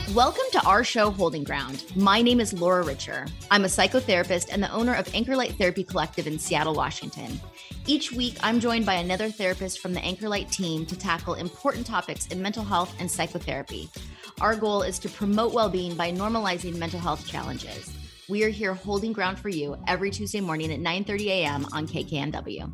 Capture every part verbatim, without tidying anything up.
Welcome to our show, Holding Ground. My name is Laura Richer. I'm a psychotherapist and the owner of Anchor Light Therapy Collective in Seattle, Washington. Each week, I'm joined by another therapist from the Anchor Light team to tackle important topics in mental health and psychotherapy. Our goal is to promote well-being by normalizing mental health challenges. We are here holding ground for you every Tuesday morning at nine thirty a.m. on K K N W.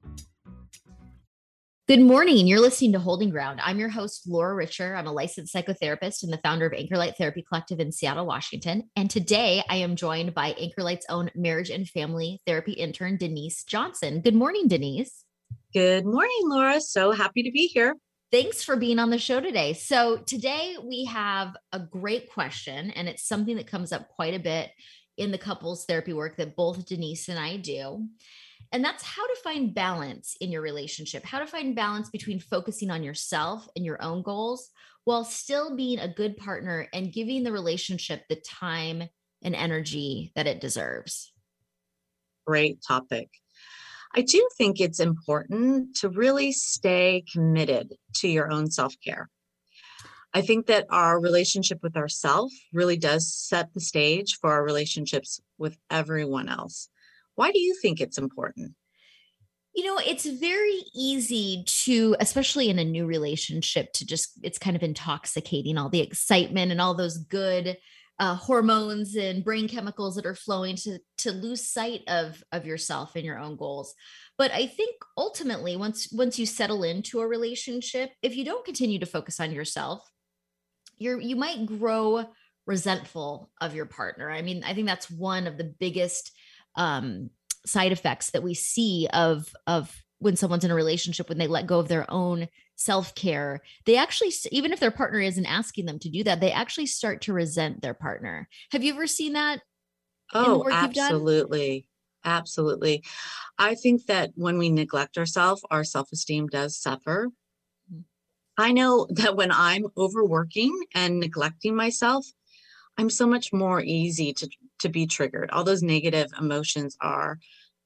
Good morning. You're listening to Holding Ground. I'm your host, Laura Richer. I'm a licensed psychotherapist and the founder of Anchor Light Therapy Collective in Seattle, Washington. And today I am joined by Anchor Light's own marriage and family therapy intern, Denise Johnson. Good morning, Denise. Good morning, Laura. So happy to be here. Thanks for being on the show today. So today we have a great question, and it's something that comes up quite a bit in the couples therapy work that both Denise and I do. And that's how to find balance in your relationship, how to find balance between focusing on yourself and your own goals while still being a good partner and giving the relationship the time and energy that it deserves. Great topic. I do think it's important to really stay committed to your own self-care. I think that our relationship with ourselves really does set the stage for our relationships with everyone else. Why do you think it's important? You know, it's very easy to, especially in a new relationship, to just, it's kind of intoxicating, all the excitement and all those good uh, hormones and brain chemicals that are flowing to, to lose sight of, of yourself and your own goals. But I think ultimately, once, once you settle into a relationship, if you don't continue to focus on yourself, you're, you might grow resentful of your partner. I mean, I think that's one of the biggest um, side effects that we see of, of when someone's in a relationship, when they let go of their own self-care, they actually, even if their partner isn't asking them to do that, they actually start to resent their partner. Have you ever seen that? Oh, absolutely. Absolutely. I think that when we neglect ourselves, our self-esteem does suffer. Mm-hmm. I know that when I'm overworking and neglecting myself, I'm so much more easy to, to be triggered. All those negative emotions are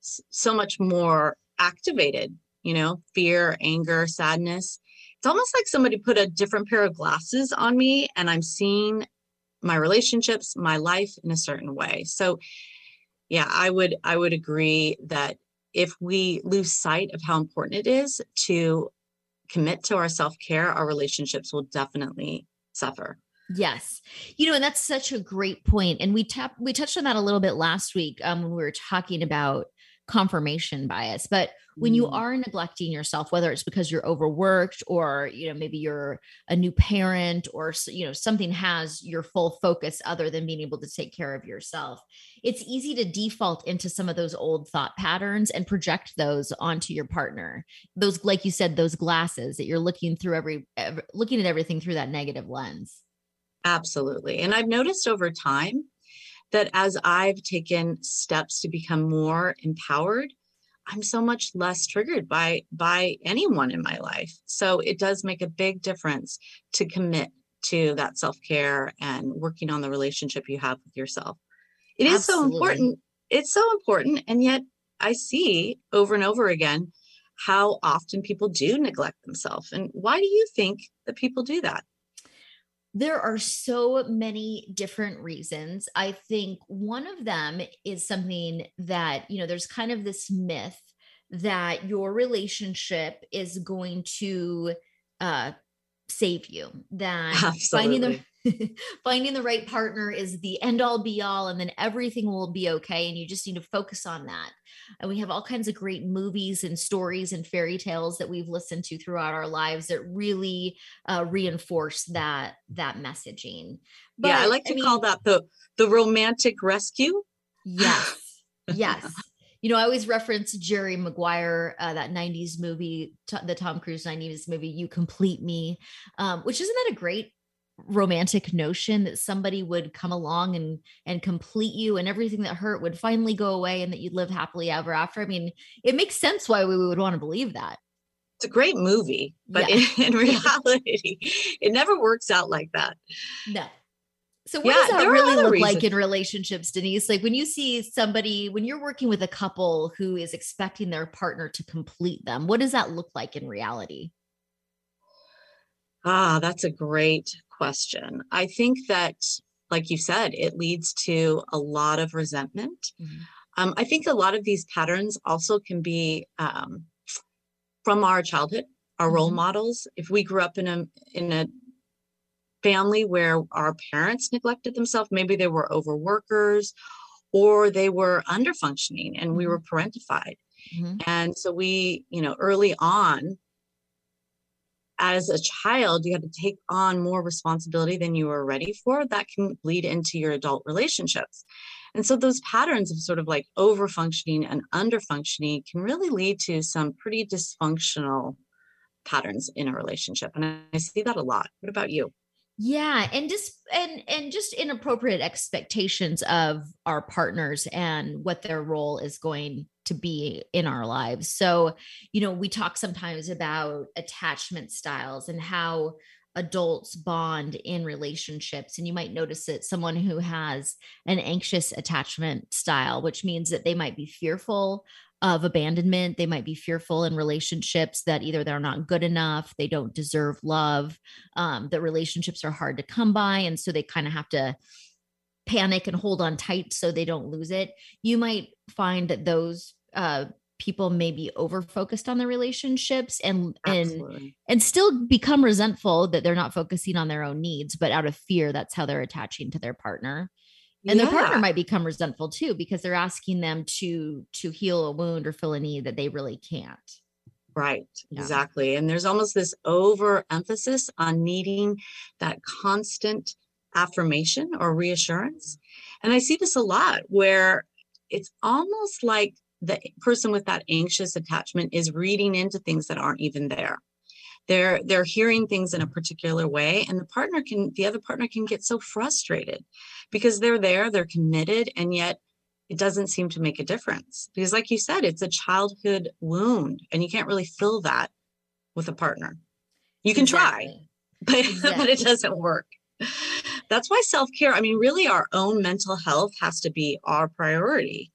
so much more activated, you know, fear, anger, sadness. It's almost like somebody put a different pair of glasses on me and I'm seeing my relationships, my life in a certain way. So yeah, I would, I would agree that if we lose sight of how important it is to commit to our self-care, our relationships will definitely suffer. Yes. You know, and that's such a great point. And we tapped, we touched on that a little bit last week um, when we were talking about confirmation bias. But when you are neglecting yourself, whether it's because you're overworked or, you know, maybe you're a new parent or, you know, something has your full focus other than being able to take care of yourself, it's easy to default into some of those old thought patterns and project those onto your partner. Those, like you said, those glasses that you're looking through every, every looking at everything through that negative lens. Absolutely. And I've noticed over time that as I've taken steps to become more empowered, I'm so much less triggered by, by anyone in my life. So it does make a big difference to commit to that self-care and working on the relationship you have with yourself. It is Absolutely. so important. It's so important. And yet I see over and over again how often people do neglect themselves. And why do you think that people do that? There are so many different reasons. I think one of them is something that, you know, there's kind of this myth that your relationship is going to uh, save you, that Absolutely. finding the finding the right partner is the end all be all, and then everything will be okay. And you just need to focus on that. And we have all kinds of great movies and stories and fairy tales that we've listened to throughout our lives that really uh, reinforce that, that messaging. But, yeah, I like to I mean, call that the, the romantic rescue. Yes. Yes. You know, I always reference Jerry Maguire, uh, that nineties movie, t- the Tom Cruise nineties movie, You Complete Me, um, which isn't that a great romantic notion that somebody would come along and and complete you and everything that hurt would finally go away and that you'd live happily ever after. I mean, it makes sense why we would want to believe that. It's a great movie, but yeah. in, in reality, it never works out like that. No. So what yeah, does that really look reasons. like in relationships, Denise? Like when you see somebody, when you're working with a couple who is expecting their partner to complete them, what does that look like in reality? Ah, that's a great question. I think that, like you said, it leads to a lot of resentment. Mm-hmm. Um, I think a lot of these patterns also can be um, from our childhood, our mm-hmm. role models. If we grew up in a in a family where our parents neglected themselves, maybe they were overworkers or they were underfunctioning and mm-hmm. we were parentified. Mm-hmm. And so we, you know, early on, as a child, you had to take on more responsibility than you were ready for. That can bleed into your adult relationships. And so those patterns of sort of like overfunctioning and underfunctioning can really lead to some pretty dysfunctional patterns in a relationship. And I see that a lot. What about you? Yeah. And just, and, and just inappropriate expectations of our partners and what their role is going to be in our lives. So, you know, we talk sometimes about attachment styles and how adults bond in relationships. And you might notice that someone who has an anxious attachment style, which means that they might be fearful of abandonment. They might be fearful in relationships that either they're not good enough, they don't deserve love, um, that relationships are hard to come by. And so they kind of have to panic and hold on tight so they don't lose it. You might find that those uh, people may be over focused on the relationships and, Absolutely. and, and still become resentful that they're not focusing on their own needs, but out of fear, that's how they're attaching to their partner. And yeah. their partner might become resentful too, because they're asking them to, to heal a wound or fill a need that they really can't. Right. Yeah. Exactly. And there's almost this overemphasis on needing that constant affirmation or reassurance. And I see this a lot where it's almost like the person with that anxious attachment is reading into things that aren't even there. They're they're hearing things in a particular way, and the partner can the other partner can get so frustrated because they're there, they're committed, and yet it doesn't seem to make a difference. Because like you said, it's a childhood wound, and you can't really fill that with a partner. You can exactly. try, but, exactly. but it doesn't work. That's why self-care, I mean, really our own mental health has to be our priority.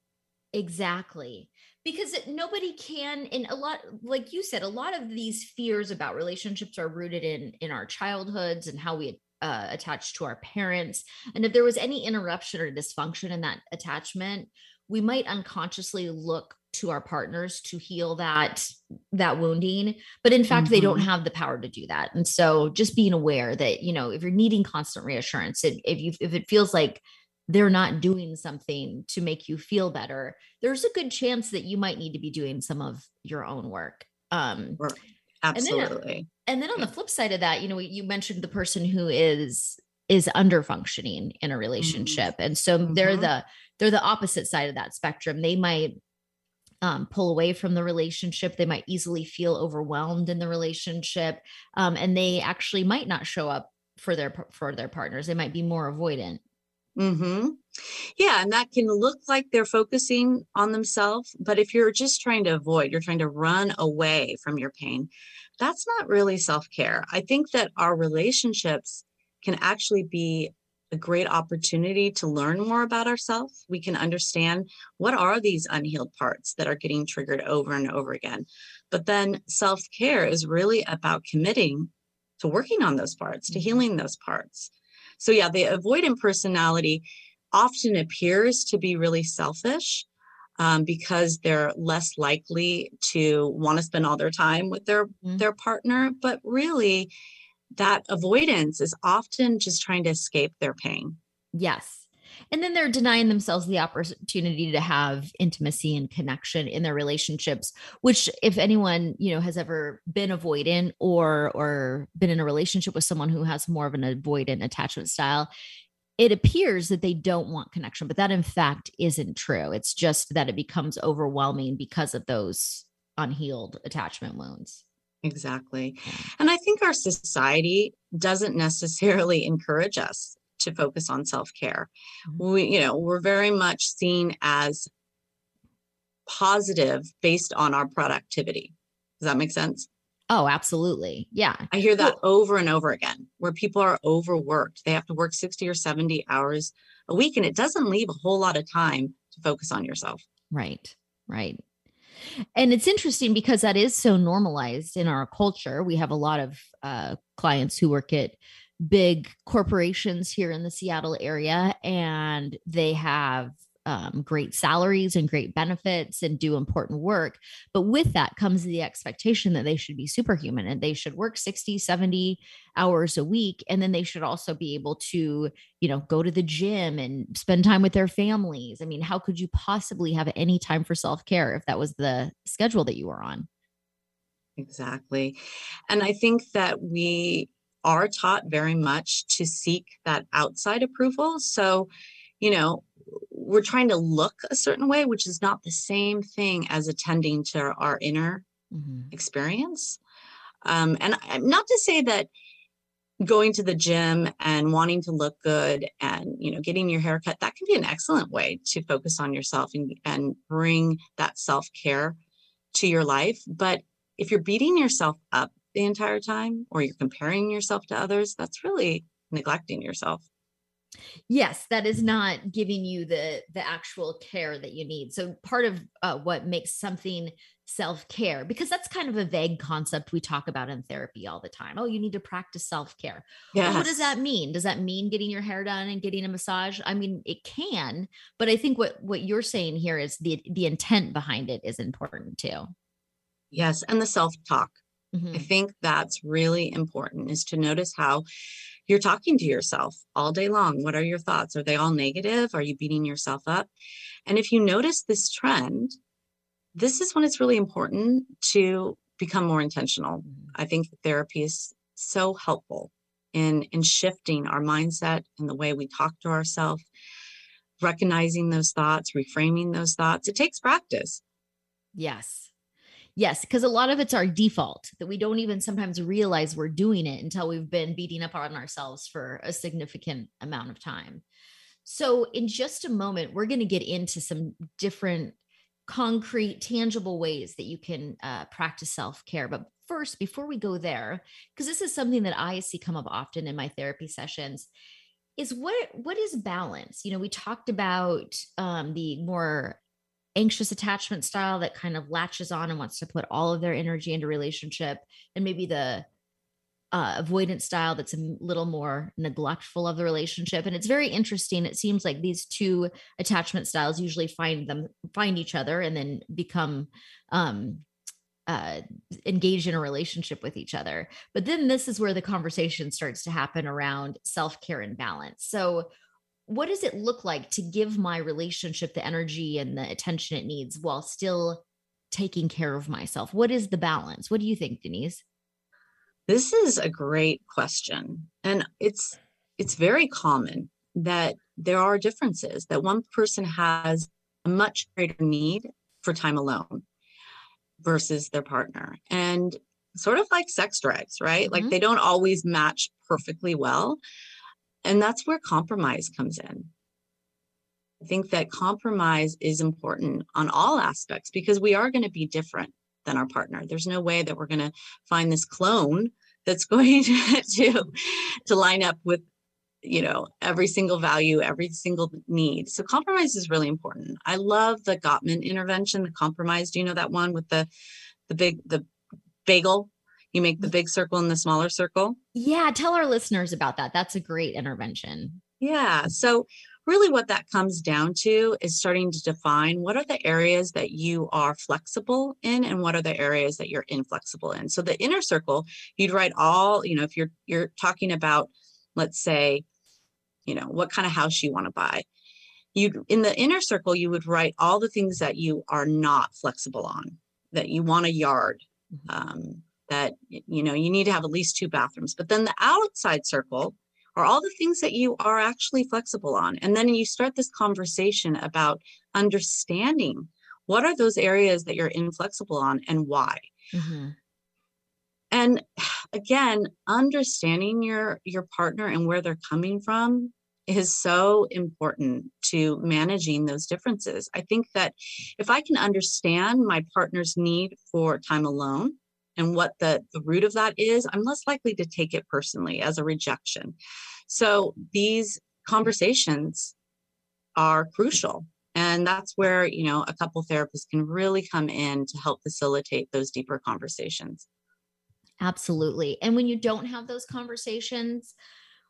Exactly. Because nobody can, in a lot, like you said, a lot of these fears about relationships are rooted in, in our childhoods and how we uh, attach to our parents. And if there was any interruption or dysfunction in that attachment, we might unconsciously look to our partners to heal that, that wounding. But in fact, mm-hmm. they don't have the power to do that. And so just being aware that, you know, if you're needing constant reassurance, if, if you, if it feels like they're not doing something to make you feel better, there's a good chance that you might need to be doing some of your own work. Um, Absolutely. And then, and then on the flip side of that, you know, you mentioned the person who is, is under functioning in a relationship. Mm-hmm. And so they're mm-hmm. the, they're the opposite side of that spectrum. They might um, pull away from the relationship. They might easily feel overwhelmed in the relationship. Um, and they actually might not show up for their, for their partners. They might be more avoidant. Mm-hmm. Yeah. And that can look like they're focusing on themselves. But if you're just trying to avoid, you're trying to run away from your pain, that's not really self-care. I think that our relationships can actually be a great opportunity to learn more about ourselves. We can understand what are these unhealed parts that are getting triggered over and over again. But then self-care is really about committing to working on those parts, to healing those parts. So yeah, the avoidant personality often appears to be really selfish um, because they're less likely to want to spend all their time with their, mm-hmm. their partner. But really, that avoidance is often just trying to escape their pain. Yes. And then they're denying themselves the opportunity to have intimacy and connection in their relationships, which if anyone, you know, has ever been avoidant or, or been in a relationship with someone who has more of an avoidant attachment style, it appears that they don't want connection, but that in fact isn't true. It's just that it becomes overwhelming because of those unhealed attachment wounds. Exactly. And I think our society doesn't necessarily encourage us to focus on self-care. Mm-hmm. We, you know, we're very much seen as positive based on our productivity. Does that make sense? Oh, absolutely. Yeah. I hear that well, over and over again, where people are overworked. They have to work sixty or seventy hours a week, and it doesn't leave a whole lot of time to focus on yourself. Right. Right. And it's interesting because that is so normalized in our culture. We have a lot of uh, clients who work at big corporations here in the Seattle area, and they have um, great salaries and great benefits and do important work. But with that comes the expectation that they should be superhuman and they should work sixty, seventy hours a week. And then they should also be able to, you know, go to the gym and spend time with their families. I mean, how could you possibly have any time for self-care if that was the schedule that you were on? Exactly. And I think that we are taught very much to seek that outside approval. So, you know, we're trying to look a certain way, which is not the same thing as attending to our inner mm-hmm. experience. Um, and not to say that going to the gym and wanting to look good and, you know, getting your hair cut, that can be an excellent way to focus on yourself and, and bring that self-care to your life. But if you're beating yourself up the entire time, or you're comparing yourself to others, that's really neglecting yourself. Yes, that is not giving you the the actual care that you need. So part of uh, what makes something self-care, because that's kind of a vague concept we talk about in therapy all the time. Oh, you need to practice self-care. Yes. Well, what does that mean? Does that mean getting your hair done and getting a massage? I mean, it can, but I think what what you're saying here is the the intent behind it is important too. Yes, and the self-talk. Mm-hmm. I think that's really important, is to notice how you're talking to yourself all day long. What are your thoughts? Are they all negative? Are you beating yourself up? And if you notice this trend, this is when it's really important to become more intentional. I think therapy is so helpful in, in shifting our mindset and the way we talk to ourselves, recognizing those thoughts, reframing those thoughts. It takes practice. Yes. Yes, because a lot of it's our default that we don't even sometimes realize we're doing it until we've been beating up on ourselves for a significant amount of time. So in just a moment, we're going to get into some different concrete, tangible ways that you can uh, practice self-care. But first, before we go there, because this is something that I see come up often in my therapy sessions, is what what is balance? You know, we talked about um, the more anxious attachment style that kind of latches on and wants to put all of their energy into relationship, and maybe the uh, avoidant style that's a little more neglectful of the relationship. And it's very interesting. It seems like these two attachment styles usually find them find each other and then become um, uh, engaged in a relationship with each other. But then this is where the conversation starts to happen around self-care and balance. So what does it look like to give my relationship the energy and the attention it needs while still taking care of myself? What is the balance? What do you think, Denise? This is a great question. And it's it's very common that there are differences, that one person has a much greater need for time alone versus their partner. And sort of like sex drives, right? Mm-hmm. Like they don't always match perfectly well. And that's where compromise comes in. I think that compromise is important on all aspects because we are going to be different than our partner. There's no way that we're going to find this clone that's going to, to, to line up with, you know, every single value, every single need. So compromise is really important. I love the Gottman intervention, the compromise. Do you know that one with the, the big, the bagel? You make the big circle and the smaller circle. Yeah. Tell our listeners about that. That's a great intervention. Yeah. So really what that comes down to is starting to define what are the areas that you are flexible in and what are the areas that you're inflexible in. So the inner circle, you'd write all, you know, if you're, you're talking about, let's say, you know, what kind of house you want to buy. You in the inner circle, you would write all the things that you are not flexible on, that you want a yard, um, that, you know, you need to have at least two bathrooms. But then the outside circle are all the things that you are actually flexible on. And then you start this conversation about understanding what are those areas that you're inflexible on and why. Mm-hmm. And again, understanding your, your partner and where they're coming from is so important to managing those differences. I think that if I can understand my partner's need for time alone, and what the, the root of that is, I'm less likely to take it personally as a rejection. So these conversations are crucial. And that's where, you know, a couple therapists can really come in to help facilitate those deeper conversations. Absolutely. And when you don't have those conversations,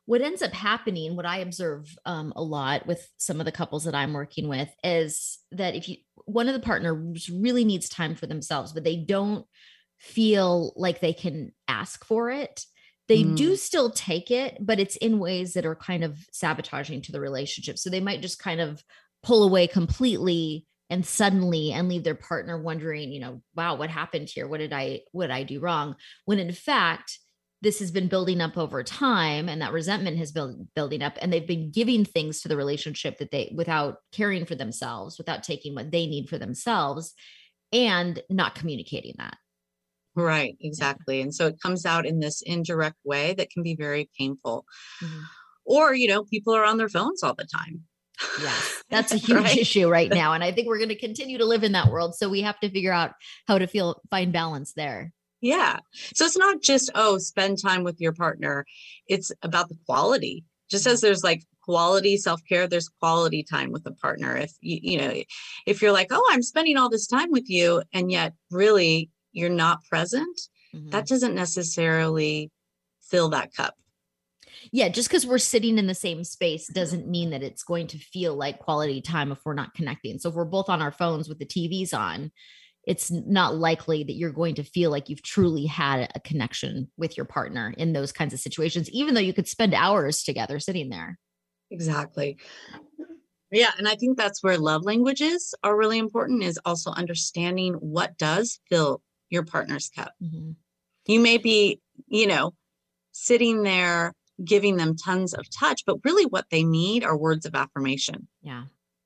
what ends up happening, what I observe um, a lot with some of the couples that I'm working with, is that if you, one of the partners really needs time for themselves, but they don't feel like they can ask for it, they mm. do still take it, but it's in ways that are kind of sabotaging to the relationship. So they might just kind of pull away completely and suddenly and leave their partner wondering, you know, wow, what happened here? What did I, what did I do wrong? When in fact, this has been building up over time, and that resentment has been building up, and they've been giving things to the relationship that they, without caring for themselves, without taking what they need for themselves, and not communicating that. Right, exactly. Yeah. And so it comes out in this indirect way that can be very painful. Mm-hmm. Or, you know, people are on their phones all the time. Yes, that's a huge right? issue right now. And I think we're going to continue to live in that world. So we have to figure out how to feel, find balance there. Yeah. So it's not just, oh, spend time with your partner. It's about the quality. Just as there's like quality self-care, there's quality time with a partner. If you, you know, if you're like, oh, I'm spending all this time with you, and yet really you're not present, mm-hmm. that doesn't necessarily fill that cup. Yeah, just because we're sitting in the same space doesn't mean that it's going to feel like quality time if we're not connecting. So if we're both on our phones with the T Vs on, it's not likely that you're going to feel like you've truly had a connection with your partner in those kinds of situations, even though you could spend hours together sitting there. Exactly. Yeah. And I think that's where love languages are really important, is also understanding what does fill your partner's cup. Mm-hmm. You may be, you know, sitting there giving them tons of touch, but really what they need are words of affirmation. Yeah.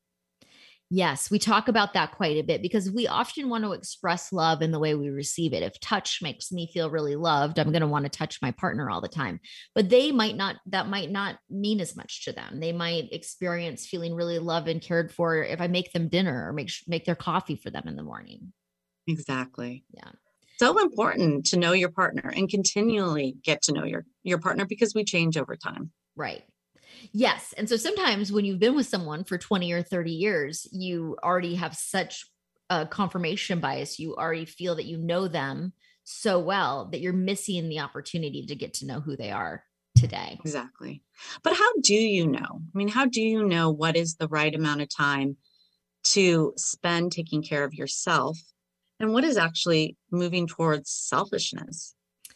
Yes, we talk about that quite a bit because we often want to express love in the way we receive it. If touch makes me feel really loved, I'm going to want to touch my partner all the time. But they might not, that might not mean as much to them. They might experience feeling really loved and cared for if I make them dinner or make make their coffee for them in the morning. Exactly. Yeah. So important to know your partner and continually get to know your, your partner, because we change over time. Right. Yes. And so sometimes when you've been with someone for twenty or thirty years, you already have such a confirmation bias. You already feel that you know them so well that you're missing the opportunity to get to know who they are today. Exactly. But how do you know? I mean, how do you know what is the right amount of time to spend taking care of yourself, and what is actually moving towards selfishness?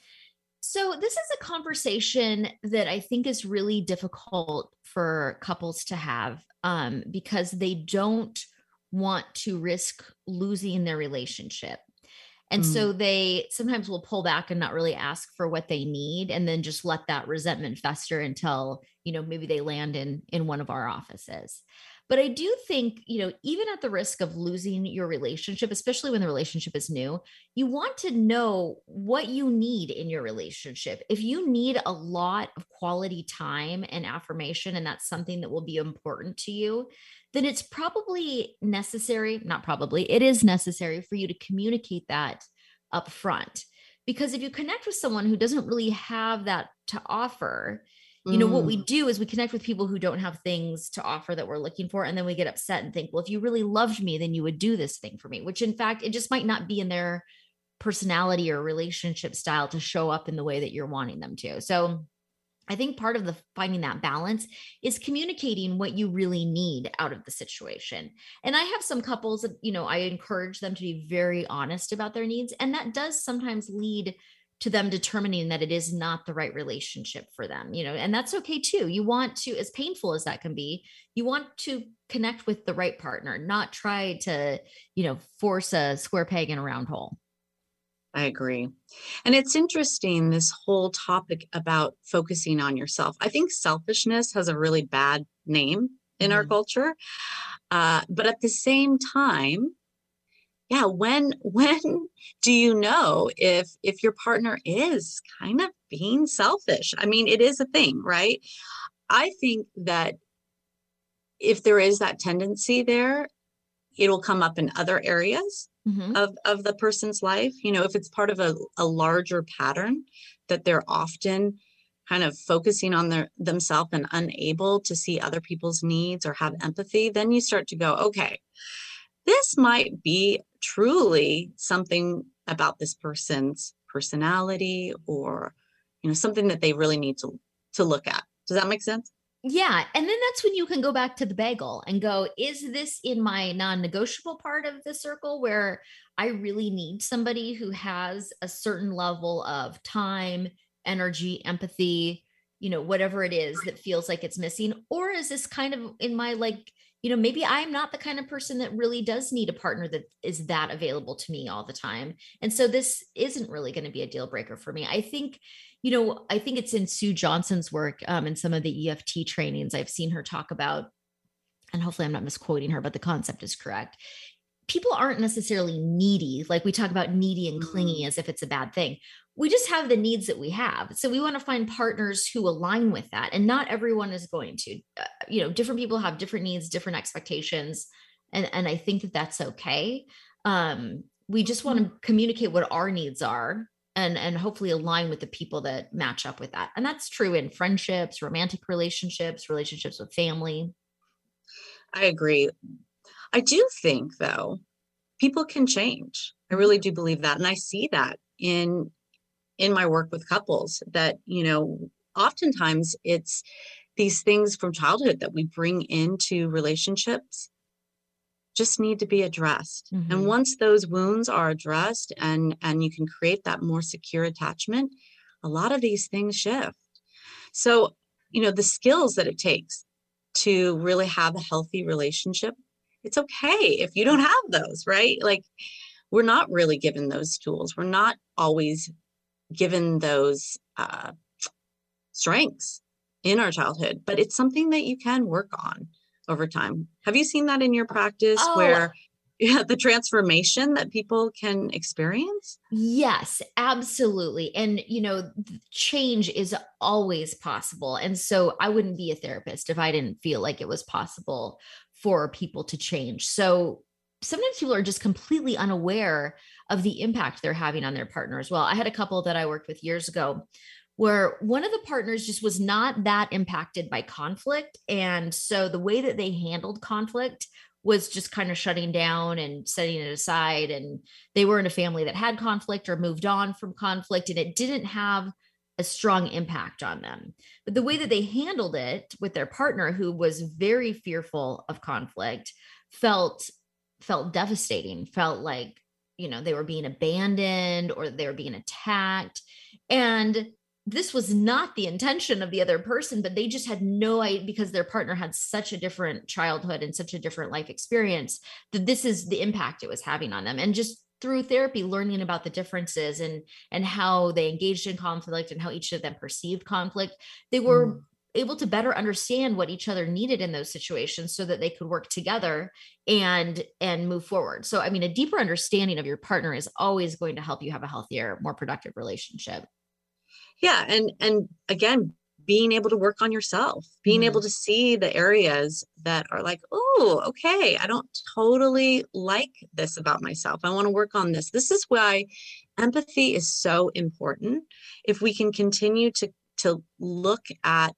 So this is a conversation that I think is really difficult for couples to have um, because they don't want to risk losing their relationship. And mm. so they sometimes will pull back and not really ask for what they need, and then just let that resentment fester until, you know, maybe they land in, in one of our offices. But I do think, you know, even at the risk of losing your relationship, especially when the relationship is new, you want to know what you need in your relationship. If you need a lot of quality time and affirmation, and that's something that will be important to you, then it's probably necessary, not probably, it is necessary for you to communicate that up front. Because if you connect with someone who doesn't really have that to offer, you know, what we do is we connect with people who don't have things to offer that we're looking for. And then we get upset and think, well, if you really loved me, then you would do this thing for me, which in fact, it just might not be in their personality or relationship style to show up in the way that you're wanting them to. So I think part of the finding that balance is communicating what you really need out of the situation. And I have some couples that, you know, I encourage them to be very honest about their needs. And that does sometimes lead to them determining that it is not the right relationship for them, you know, and that's okay too. You want to, as painful as that can be, you want to connect with the right partner, not try to, you know, force a square peg in a round hole. I agree. And it's interesting, this whole topic about focusing on yourself. I think selfishness has a really bad name in mm-hmm. our culture. Uh, but at the same time, yeah, when when do you know if if your partner is kind of being selfish? I mean, it is a thing, right? I think that if there is that tendency there, it'll come up in other areas mm-hmm. of, of the person's life. You know, if it's part of a, a larger pattern that they're often kind of focusing on their themselves and unable to see other people's needs or have empathy, then you start to go, okay, this might be truly something about this person's personality, or, you know, something that they really need to, to look at. Does that make sense? Yeah. And then that's when you can go back to the bagel and go, is this in my non-negotiable part of the circle where I really need somebody who has a certain level of time, energy, empathy, you know, whatever it is that feels like it's missing? Or is this kind of in my, like, you know, maybe I'm not the kind of person that really does need a partner that is that available to me all the time. And so this isn't really going to be a deal breaker for me. I think, you know, I think it's in Sue Johnson's work, um, and some of the E F T trainings I've seen her talk about, and hopefully I'm not misquoting her, but the concept is correct. People aren't necessarily needy. Like we talk about needy and clingy as if it's a bad thing. We just have the needs that we have. So we want to find partners who align with that. And not everyone is going to, uh, you know, different people have different needs, different expectations. And, and I think that that's okay. Um, we just want to communicate what our needs are and, and hopefully align with the people that match up with that. And that's true in friendships, romantic relationships, relationships with family. I agree. I do think, though, people can change. I really do believe that. And I see that in in my work with couples that, you know, oftentimes it's these things from childhood that we bring into relationships just need to be addressed. Mm-hmm. And once those wounds are addressed and and you can create that more secure attachment, a lot of these things shift. So, you know, the skills that it takes to really have a healthy relationship, it's okay if you don't have those, right? Like, we're not really given those tools. We're not always given those uh, strengths in our childhood, but it's something that you can work on over time. Have you seen that in your practice oh. where yeah, the transformation that people can experience? Yes, absolutely. And, you know, change is always possible. And so I wouldn't be a therapist if I didn't feel like it was possible for people to change. So sometimes people are just completely unaware of the impact they're having on their partner as well. I had a couple that I worked with years ago where one of the partners just was not that impacted by conflict. And so the way that they handled conflict was just kind of shutting down and setting it aside. And they were in a family that had conflict or moved on from conflict, and it didn't have a strong impact on them. But the way that they handled it with their partner, who was very fearful of conflict, felt felt devastating, felt like, you know, they were being abandoned or they were being attacked. And this was not the intention of the other person, but they just had no idea, because their partner had such a different childhood and such a different life experience, that this is the impact it was having on them. And just through therapy, learning about the differences and, and how they engaged in conflict and how each of them perceived conflict, they were mm. able to better understand what each other needed in those situations so that they could work together and, and move forward. So, I mean, a deeper understanding of your partner is always going to help you have a healthier, more productive relationship. Yeah. And, and again, being able to work on yourself, being mm-hmm. able to see the areas that are like, oh, okay, I don't totally like this about myself. I want to work on this. This is why empathy is so important. If we can continue to, to look at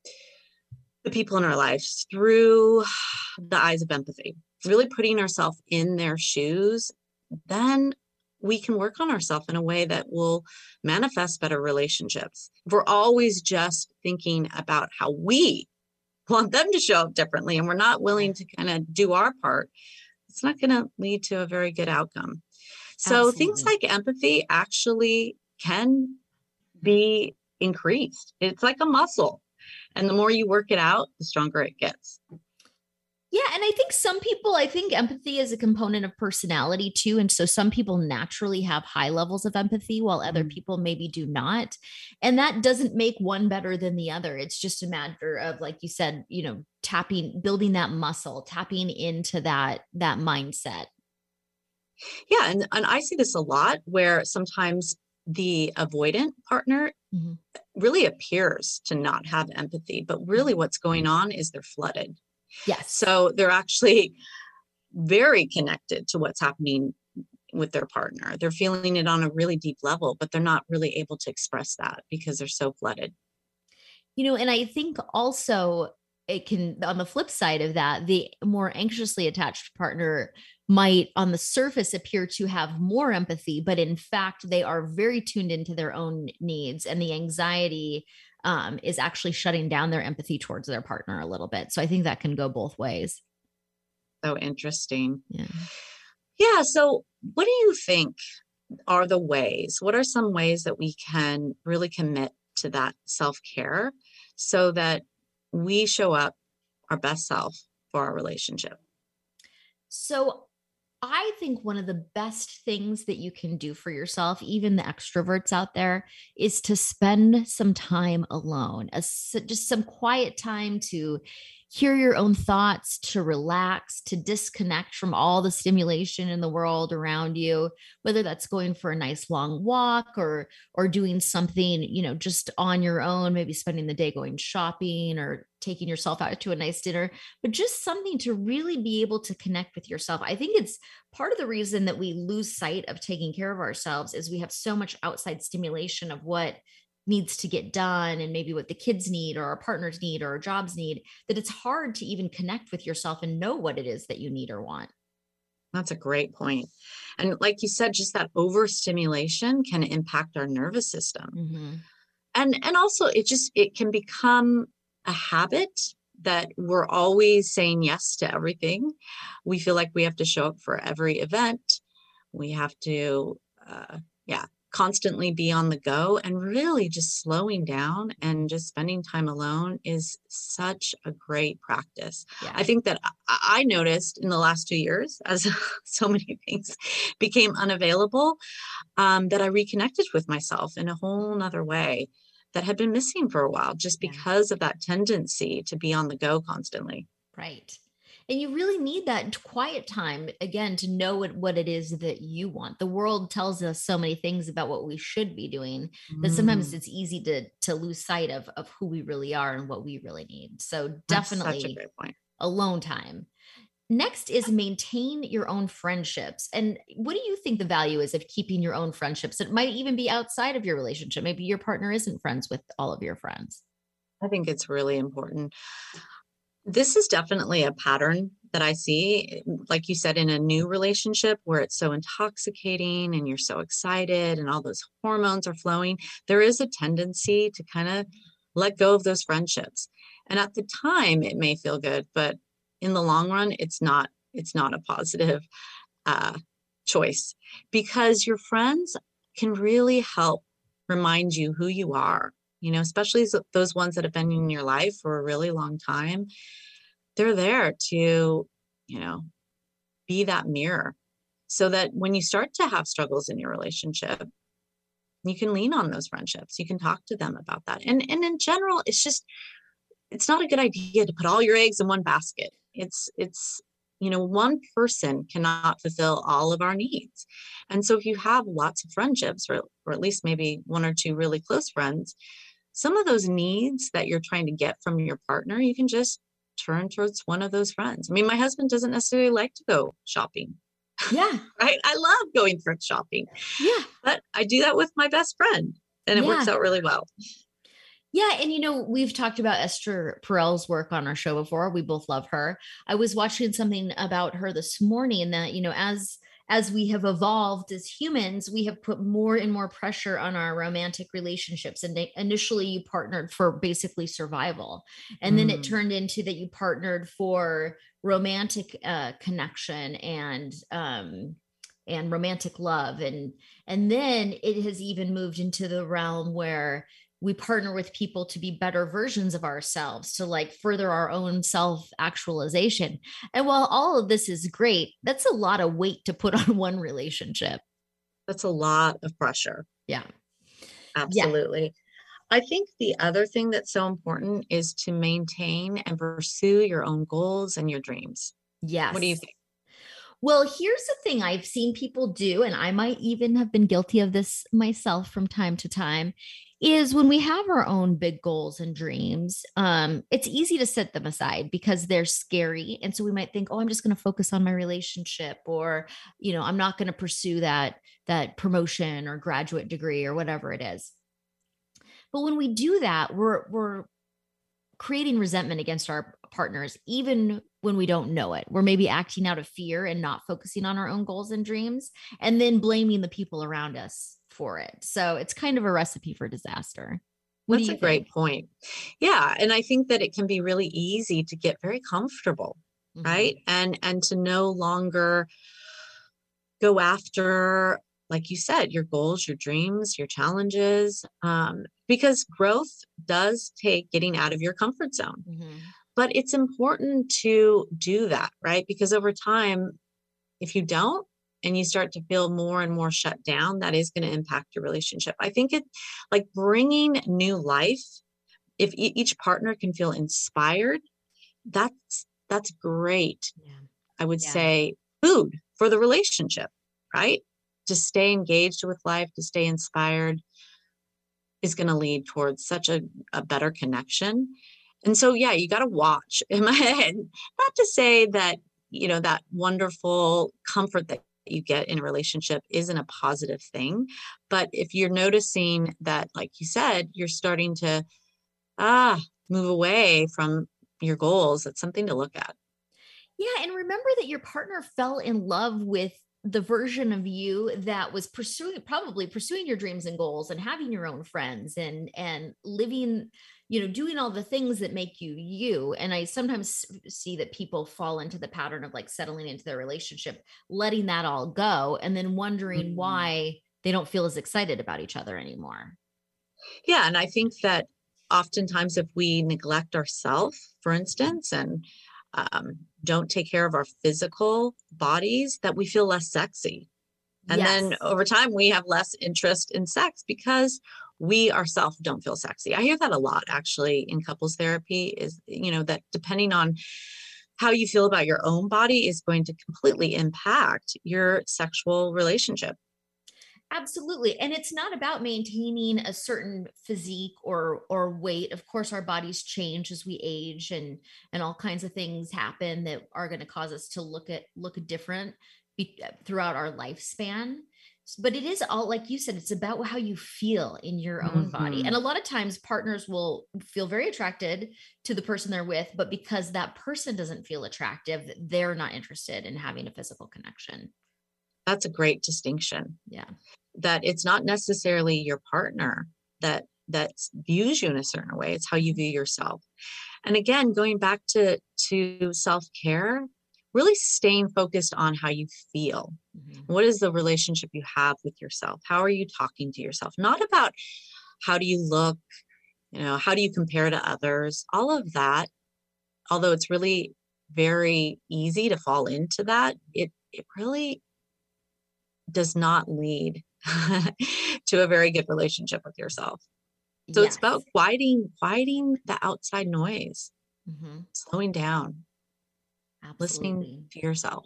the people in our lives through the eyes of empathy, really putting ourselves in their shoes, then we can work on ourselves in a way that will manifest better relationships. If we're always just thinking about how we want them to show up differently and we're not willing to kind of do our part, it's not going to lead to a very good outcome. So Absolutely. Things like empathy actually can be increased. It's like a muscle. And the more you work it out, the stronger it gets. Yeah. And I think some people, I think empathy is a component of personality too. And so some people naturally have high levels of empathy while other people maybe do not. And that doesn't make one better than the other. It's just a matter of, like you said, you know, tapping, building that muscle, tapping into that, that mindset. Yeah. And, and I see this a lot where sometimes the avoidant partner mm-hmm. really appears to not have empathy, but really what's going on is they're flooded. Yes. So they're actually very connected to what's happening with their partner. They're feeling it on a really deep level, but they're not really able to express that because they're so flooded. You know, and I think also it can, on the flip side of that, the more anxiously attached partner might on the surface appear to have more empathy, but in fact, they are very tuned into their own needs, and the anxiety um, is actually shutting down their empathy towards their partner a little bit. So I think that can go both ways. So interesting. Yeah. Yeah. So what do you think are the ways? What are some ways that we can really commit to that self-care so that we show up our best self for our relationship? So I think one of the best things that you can do for yourself, even the extroverts out there, is to spend some time alone, as just some quiet time to hear your own thoughts, to relax, to disconnect from all the stimulation in the world around you, whether that's going for a nice long walk or or doing something, you know, just on your own, maybe spending the day going shopping or taking yourself out to a nice dinner, but just something to really be able to connect with yourself. I think it's part of the reason that we lose sight of taking care of ourselves is we have so much outside stimulation of what needs to get done and maybe what the kids need or our partners need or our jobs need, that it's hard to even connect with yourself and know what it is that you need or want. That's a great point. And like you said, just that overstimulation can impact our nervous system. Mm-hmm. And and also it just it can become a habit that we're always saying yes to everything. We feel like we have to show up for every event. We have to, uh, yeah, constantly be on the go, and really just slowing down and just spending time alone is such a great practice. Yeah. I think that I, I noticed in the last two years, as so many things became unavailable, um, that I reconnected with myself in a whole nother way that had been missing for a while, just because yeah. of that tendency to be on the go constantly. Right. And you really need that quiet time, again, to know what, what it is that you want. The world tells us so many things about what we should be doing that mm. sometimes it's easy to, to lose sight of, of who we really are and what we really need. So definitely That's such a great point. Alone time. Next is maintain your own friendships. And what do you think the value is of keeping your own friendships? It might even be outside of your relationship. Maybe your partner isn't friends with all of your friends. I think it's really important. This is definitely a pattern that I see, like you said, in a new relationship where it's so intoxicating and you're so excited and all those hormones are flowing. There is a tendency to kind of let go of those friendships. And at the time, it may feel good, but in the long run, it's not, it's not a positive uh, choice, because your friends can really help remind you who you are, you know, especially those ones that have been in your life for a really long time. They're there to, you know, be that mirror so that when you start to have struggles in your relationship, you can lean on those friendships. You can talk to them about that. And, and in general, it's just, it's not a good idea to put all your eggs in one basket. It's, it's, you know, one person cannot fulfill all of our needs. And so if you have lots of friendships, or, or at least maybe one or two really close friends, some of those needs that you're trying to get from your partner, you can just turn towards one of those friends. I mean, my husband doesn't necessarily like to go shopping. Yeah. Right. I love going thrift shopping. Yeah. But I do that with my best friend, and it yeah. works out really well. Yeah. And, you know, we've talked about Esther Perel's work on our show before. We both love her. I was watching something about her this morning that, you know, as as we have evolved as humans, we have put more and more pressure on our romantic relationships. And they, initially you partnered for basically survival. And mm. then it turned into that you partnered for romantic uh, connection and, um, and romantic love. And, and then it has even moved into the realm where we partner with people to be better versions of ourselves, to like further our own self-actualization. And while all of this is great, that's a lot of weight to put on one relationship. That's a lot of pressure. Yeah. Absolutely. Yeah. I think the other thing that's so important is to maintain and pursue your own goals and your dreams. Yes. What do you think? Well, here's the thing I've seen people do, and I might even have been guilty of this myself from time to time, is when we have our own big goals and dreams, um, it's easy to set them aside because they're scary. And so we might think, oh, I'm just going to focus on my relationship, or, you know, I'm not going to pursue that, that promotion or graduate degree or whatever it is. But when we do that, we're, we're creating resentment against our partners, even when we don't know it. We're maybe acting out of fear and not focusing on our own goals and dreams, and then blaming the people around us for it. So it's kind of a recipe for disaster. What That's do you a great think? point. Yeah. And I think that it can be really easy to get very comfortable, mm-hmm. right? And, and to no longer go after, like you said, your goals, your dreams, your challenges, um, because growth does take getting out of your comfort zone. Mm-hmm. But it's important to do that, right? Because over time, if you don't, and you start to feel more and more shut down, that is going to impact your relationship. I think it, like bringing new life, if e- each partner can feel inspired, that's, that's great. Yeah. I would yeah. say food for the relationship, right? To stay engaged with life, to stay inspired is going to lead towards such a, a better connection. And so, yeah, you got to watch in my head, not to say that, you know, that wonderful comfort that you get in a relationship isn't a positive thing. But if you're noticing that, like you said, you're starting to ah move away from your goals, that's something to look at. Yeah. And remember that your partner fell in love with the version of you that was pursuing, probably pursuing your dreams and goals and having your own friends and, and living, you know, doing all the things that make you, you. And I sometimes see that people fall into the pattern of like settling into their relationship, letting that all go, and then wondering mm-hmm. why they don't feel as excited about each other anymore. Yeah. And I think that oftentimes if we neglect ourselves, for instance, and um, don't take care of our physical bodies, that we feel less sexy. And yes. then over time, we have less interest in sex because we ourselves don't feel sexy. I hear that a lot actually in couples therapy is, you know, that depending on how you feel about your own body is going to completely impact your sexual relationship. Absolutely. And it's not about maintaining a certain physique or or weight. Of course, our bodies change as we age, and and all kinds of things happen that are going to cause us to look at look different be, throughout our lifespan. But it is all, like you said, it's about how you feel in your own mm-hmm. body. And a lot of times partners will feel very attracted to the person they're with, but because that person doesn't feel attractive, they're not interested in having a physical connection. That's a great distinction. Yeah. That it's not necessarily your partner that that views you in a certain way. It's how you view yourself. And again, going back to, to self-care, really staying focused on how you feel. Mm-hmm. What is the relationship you have with yourself? How are you talking to yourself? Not about how do you look, you know, how do you compare to others? All of that, although it's really very easy to fall into that, it it really does not lead to a very good relationship with yourself. So yes. It's about quieting, quieting the outside noise, mm-hmm. slowing down, Absolutely. Listening to yourself.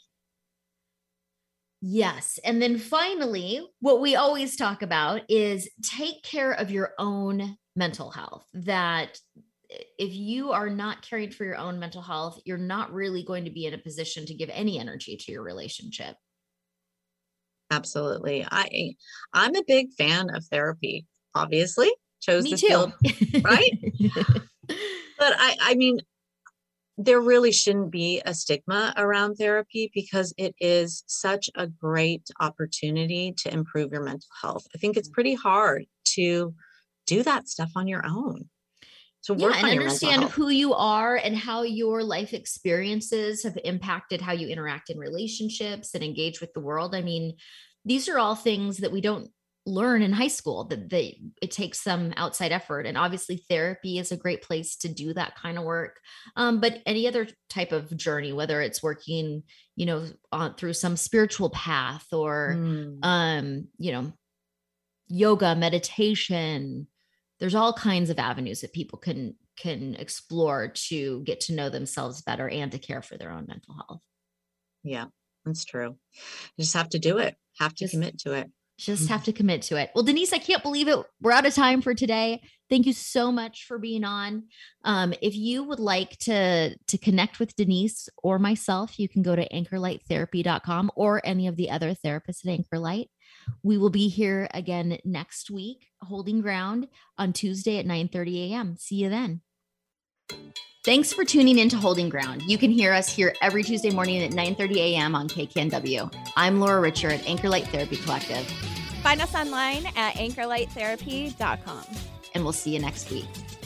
Yes. And then finally, what we always talk about is take care of your own mental health. That if you are not caring for your own mental health, you're not really going to be in a position to give any energy to your relationship. Absolutely. I, I'm a big fan of therapy, obviously. Chose Me this too. field, right? But I, I mean, there really shouldn't be a stigma around therapy because it is such a great opportunity to improve your mental health. I think it's pretty hard to do that stuff on your own. To yeah, work and on understand your who you are and how your life experiences have impacted how you interact in relationships and engage with the world. I mean, these are all things that we don't learn in high school, that they it takes some outside effort. And obviously therapy is a great place to do that kind of work. Um, but any other type of journey, whether it's working, you know, on through some spiritual path or, mm. um, you know, yoga, meditation, there's all kinds of avenues that people can, can explore to get to know themselves better and to care for their own mental health. Yeah, that's true. You just have to do it, have to just, commit to it. Just have to commit to it. Well, Denise, I can't believe it. We're out of time for today. Thank you so much for being on. Um, if you would like to, to connect with Denise or myself, you can go to anchor light therapy dot com or any of the other therapists at Anchor Light. We will be here again next week, Holding Ground, on Tuesday at nine thirty a.m. See you then. Thanks for tuning in to Holding Ground. You can hear us here every Tuesday morning at nine thirty a.m. on K K N W. I'm Laura Richer at Anchor Light Therapy Collective. Find us online at anchor light therapy dot com. and we'll see you next week.